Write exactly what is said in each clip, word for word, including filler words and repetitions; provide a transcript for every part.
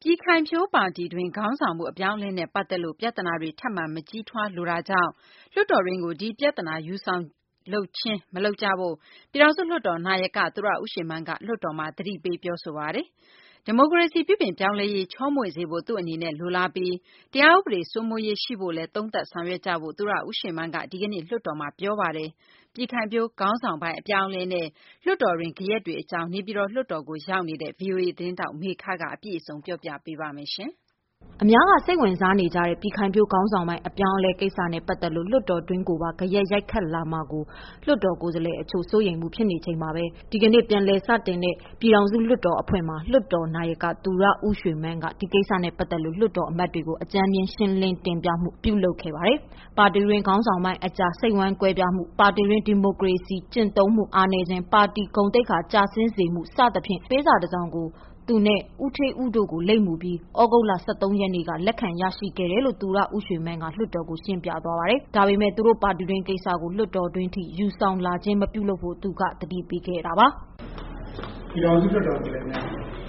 ပြည်ခိုင်ဖြိုးပါတီတွင်းခေါင်းဆောင်မှုအပြောင်းအလဲနဲ့ပတ်သက်လို့ပြဿနာတွေထပ်မံမကြီးထွားလိုတာကြောင့်လွှတ်တော်တွင်းကိုဒီပြဿနာယူဆောင်လုပ်ချင်းမလုပ်ကြဖို့ပြည်ထောင်စုလွှတ်တော်နာယကသူရဦးရွှေမန်းကလွှတ်တော်မှာသတိပေးပြောဆိုပါတယ်။ဒီမိုကရေစီပြုပြင်ပြောင်းလဲရေးချောမွေ့စေဖို့သူ့အနေနဲ့လိုလားပြီးတရားဥပဒေစိုးမိုးရေးရှိဖို့လဲသုံးသပ်ဆောင်ရွက်ကြဖို့သူရဦးရွှေမန်းကဒီကနေ့လွှတ်တော်မှာပြောပါတယ်။ပြည်ခိုင်ဖြိုးခေါင်းဆောင်ပိုင်းအပြောင်းအလဲနဲ့လွှတ်တော်တွင်ကြရက်တွေအကြောင်းနေပြည်တော်လွှတ်တော်ကိုရောက်နေတဲ့ ဗွီအိုအေ သတင်းတောက်မေခကအပြည့်အစုံပြောပြပေးပါမယ်ရှင်။အများကစိတ်ဝင်စားနေကြတဲ့ပြည်ခိုင်ဖြိုးခေါင်းဆောင်ပိုင်းအပြောင်းအလဲကိစ္စနဲ့ပတ်သက်လို့လွှတ်တော်တွင်းကိုပါကြရက်ရိုက်ခတ်လာမှာကိုလွှတ်တော်ကိုယ်စားလှယ်အချို့စိုးရိမ်မှုဖြစ်နေချိန်မှာပဲဒီကနေ့ပြန်လည်စတင်တဲ့ပြည်ထောင်စုလွှတ်တော်အဖွဲ့မှာလွှတ်တော်နာယကသူရဦးရွှေမန်းကဒီကိစ္စနဲ့ပတ်သက်လို့လွှတ်တော်အမတ်တွေကိုအကြမ်းမြင်ရှင်းလင်းတင်ပြမှုပြုလုပ်ခဲ့ပါတယ်။ပါတီတွင်ခေါင်းဆောင်ပိုင်းအကြားစိတ်ဝမ်းကွဲပြားမှုပါတီတွင်ဒီမိုကရေစီကျင့်သုံးမှုအားနည်းခြင်းပါတီဂုဏ်သိက္ခာကျဆင်းစေမှုစသဖြင့်ပေးစာတစ်စောင်ကိုသူနဲ့ဦးထေးဦးတို့ကိုလိပ်မူပြီးဩဂုတ်လ၁၃ရက်နေ့ကလက်ခံရရှိခဲ့တယ်လို့သူရဦးရွှေမန်းကလွှတ်တော်ကိုရှင်းပြသွားပါတယ်။ဒါပေမဲ့သူတို့ပါတီတွင်းကိစ္စကိုလွှတ်တော်တွင်းထိယူဆောင်လာခြင်းမပြုလုပ်ဖို့သူကတတိပေးခဲ့တာပါ။ပြည်တော်စုလွှတ်တော်ကိုလည်းများ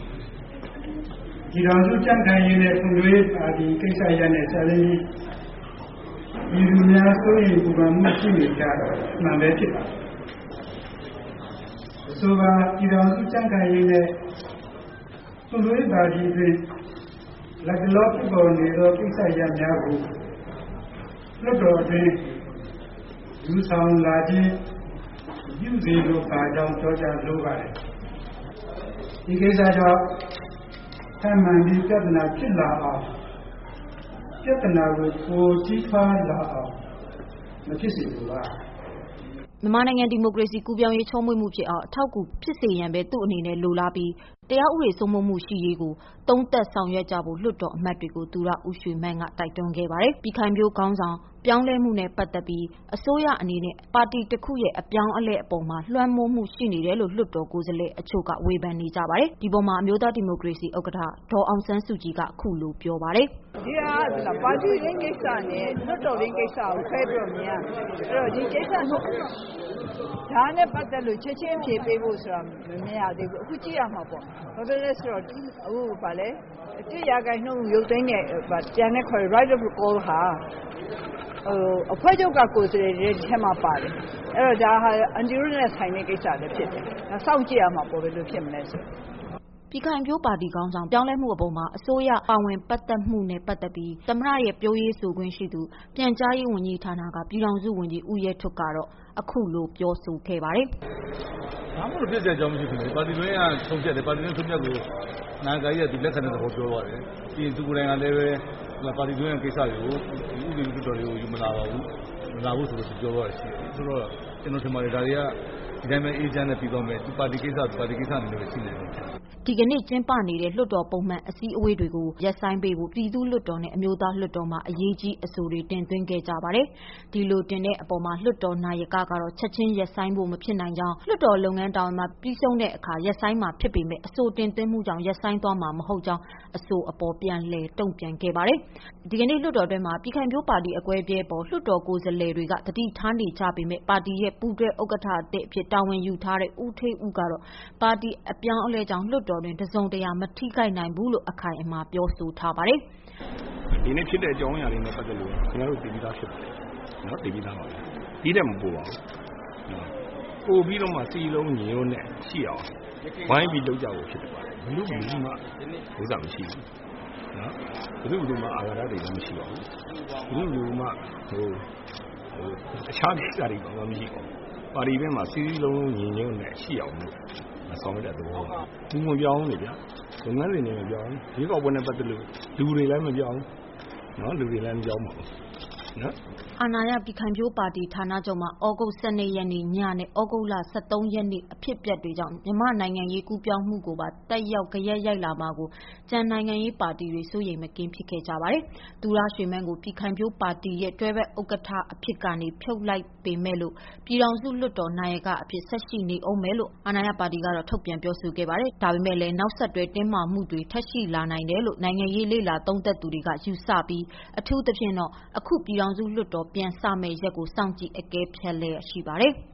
ပြည်တော်စုကြံ့ခိုင်ရေးနဲ့ဖွံ့ဖြိုးရေးပါတီကိစ္စရပ်နဲ့ဆက်လက်ပြီးပြည်သူများစိုးရိမ်ပူပန်မှုရှိနေကြတော့မှန်ပဲဖြစ်ပါတယ်။အဆိုပါပြည်တော်စုကြံ့ခိုင်ရေးနဲ့သူတို့ပါတီတွင်လက်ကလော့ပေါ်နေသောကိစ္စရပ်များကိုလွှတ်တော်တွင်ယူဆောင်လာခြင်းပြုစေလိုပါကြောင်းပြောကြားလိုပါတယ်ဒီကိစ္စကြောင့်ထပ်မံပြီးပြဿနာဖြစ်လာအောင်ပြဿနာကိုပိုကြီးထွားလာအောင်မဖြစ်စေလိုပါမြန်မာနိုင်ငံဒီမိုကရေစီကူးပြောင်းရေးချောမွေ့မှုဖြစ်အောင်အထောက်အကူဖြစ်စေရန်ပဲသူ့အနေနဲ့လိုလားပြီးတရားဥပဒေစိုးမိုးမှုရှိရေးကိုသုံးသပ်ဆောင်ရွက်ကြဖို့လွှတ်တော်အမတ်တွေကိုသူရဦးရွှေမန်းကတိုက်တွန်းခဲ့ပါတယ်။ပြည်ခိုင်ဖြိုးခေါင်းဆောင်ပြောင်းလဲမှုနဲ့ပတ်သက်ပြီးအစိုးရအနေနဲ့ပါတီတစ်ခုရဲ့အပြောင်းအလဲအပေါ်မှာလွှမ်းမိုးမှုရှိနေတယ်လို့လွှတ်တော်ကိုယ်စားလှယ်အချို့ကဝေဖန်နေကြပါတယ်။ဒီပေါ်မှာအမျိုးသားဒီမိုကရေစီဥက္ကဋ္ဌဒေါ်အောင်ဆန်းစုကြည်ကအခုလိုပြောပါတယ်။ဒီဟာပါတီရင်းကိစ္စနဲ့လွှတ်တော်ရင်းကိစ္စကိုခွဲပြီးတော့မြင်ရမယ်။အဲ့တော့ဒီကိစ္စဒါနဲ့ပတ်သက်လို့ချက်ချင်းဖြေပေးဖို့ဆိုတာမမြင်ရသေးဘူးအခုကြည့်ရမှာပေါ့ဘာဖြစ်လဲဆိုတော့အခုဗာလဲအတိအရဂိုင်းနှုန်းရုပ်သိမ်းတဲ့ပြန်နဲ့ခေါ် right of recall ဟာဟိုအဖွဲ့ချုပ်ကကိုယ်စားလှယ်တွေထဲမှာပါတယ်အဲ့တော့ဒါဟာအန်တီရိုနဲ့ဆိုင်တဲ့ကိစ္စလည်းဖြစ်တယ်ဒါစောင့်ကြည့်ရမှာပေါ့ဘယ်လိုဖြစ်မလဲဆိုပြည်ခိုင်ဖြိုးပါတီခေါင်းဆောင်ပြောင်းလဲမှုအပေါ်မှာအစိုးရပါဝင်ပတ်သက်မှုနဲ့ပတ်သက်ပြီးသမ္မတရဲ့ပြောရေးဆိုခွင့်ရှိသူပြန်ကြားရေးဝန်ကြီးဌာနကပြည်ထောင်စုဝန်ကြီးဦးရဲထွဋ်ကတော့အခုလိုပြောဆိုခဲ့ပါတယ်။ဘာမှမဖြစ်တဲ့အကြောင်းမရှိဘူး။ပါတီတွင်းကဆုံးဖြတ်တယ်ပါတီတွင်းဆုံးဖြတ်ကိုနာဂာကြီးကသူလက်ခံတဲ့သဘောပြောသွားတယ်။ပြီးရင်သူကိုယ်တိုင်ကလည်းပဲပါတီတွင်းရဲ့ကိစ္စတွေကိုဥပဒေပြုတော်တွေကိုယူမလာပါဘူး။မလာဘူးဆိုလို့ပြောသွားတယ်ရှိတယ်။ဆိုတော့ကျွန်တော်ထင်ပါတယ်ဒါတွေကဒီတိုင်းပဲအေဂျင့်နဲ့ပြီးတော့မယ်ဒီပါတီကိစ္စပါတီကိစ္စနေလို့ရှိနေတယ်ဒီကနေ့ကျင်းပနေတဲ့လွှတ်တော်ပုံမှန်အစည်းအဝေးတွေကိုရပ်ဆိုင်းပေးဖို့ပြည်သူ့လွှတ်တော်နဲ့အမျိုးသားလွှတ်တော်မှာအရေးကြီးအဆိုတွေတင်သွင်းခဲ့ကြပါတယ်။ဒီလိုတင်တဲ့အပေါ်မှာလွှတ်တော်နာယကကတော့ချက်ချင်းရပ်ဆိုင်းဖို့မဖြစ်နိုင်ကြောင်းလွှတ်တော်လုပ်ငန်းတာဝန်မှာပြီးဆုံးတဲ့အခါရပ်ဆိုင်းမှာဖြစ်ပေမဲ့အဆိုတင်သွင်းမှုကြောင့်ရပ်ဆိုင်းသွားမှာမဟုတ်ကြောင်းအဆိုအပေါ်ပြန်လည်တုံ့ပြန်ခဲ့ပါတယ်။ဒီကနေ့လွှတ်တော်တွင်မှာပြည်ခိုင်ဖြိုးပါတီအကွဲအပြဲပေါ်လွှတ်တော်ကိုယ်စားလှယ်တွေကတတိထားနေကြပေမဲ့ပါတီရဲ့ပူးတွဲဥက္ကဋ္ဌအသစ်အဖြစ်တာဝန်ယူထားတဲ့ဦးထေးဦးကတော့ပါတီအပြောင်းအလဲကြောင့်လွှတ်တော်တွင်တစုံတရာမထိခိုက်နိုင်ဘူးလို့အခိုင်အမာပြောဆိုထားပါတယ်။ဒီနေ့ဖြစ်တဲ့အကြောင်းအရာတွေနဲ့ပတ်သက်လို့ကျွန်တော်တို့တည်ပြီးသားဖြစ်ပါတယ်။နော်တည်ပြီးသားပါပဲ။ဒီတဲ့မပို့ပါဘူး။ပို့ပြီးတော့မှစီလုံးညို့နဲ့ရှိအောင်ဝိုင်းပြီးလုပ်ကြဖို့ဖြစ်တယ်ပါ။ဘလို့ဘူးမှဥစ္စာမရှိဘူး။နော်ဘလို့ဘူးမှအာဃာတတွေလည်းမရှိပါဘူး။ဘလို့ဘူးမှဟိုဟိုအခြားကိစ္စတွေဘာမှမရှိပါဘူး။ပါတီထဲမှာစီလုံးညို့နဲ့ရှိအောင်လို့ဆောင်ရတဲ့သဘောပါဘူးမပြောင်းနေဗျာလုပ်ငန်းတွေနေမပြောင်းဒီကောက်ပွဲနဲ့ပတ်သက်လို့လူတွေလည်းမပြောင်းနော်လူတွေလည်းမပြောင်းပါဘူးနော်အာဏာရပြည်ခိုင်ဖြိုးပါတီဌာနချုပ်မှာဩဂုတ်၁၂ရက်နေ့ညနဲ့ဩဂုတ်လ၁၃ရက်နေ့အဖြစ်အပျက်တွေကြောင့်မြန်မာနိုင်ငံရေးကူးပြောင်းမှုကိုပါတက်ရောက်ကြရက်ရိုက်လာမှာကိုကျန်နိုင်ငံရေးပါတီတွေစိုးရိမ်မကင်းဖြစ်ခဲ့ကြပါတယ်။သူရရွှေမန်းကိုပြည်ခိုင်ဖြိုးပါတီရဲ့တွဲဘက်ဥက္ကဋ္ဌအဖြစ်ကနေဖြုတ်လိုက်ပေမဲ့လို့ပြည်ထောင်စုလွှတ်တော်နာယကအဖြစ်ဆက်ရှိနေအောင်မယ်လို့အာဏာရပါတီကတော့ထုတ်ပြန်ပြောဆိုခဲ့ပါတယ်။ဒါပေမဲ့လည်းနောက်ဆက်တွဲတင်းမာမှုတွေထပ်ရှိလာနိုင်တယ်လို့နိုင်ငံရေးလေ့လာသုံးသပ်သူတွေကယူဆပြီးအထူးသဖြင့်တော့အခုပြည်ထောင်စုလွှတ်တော်ပြန်စမယ့်ရက်ကိုစောင့်ကြည့်အကဲဖြတ်လျက်ရှိပါတယ်။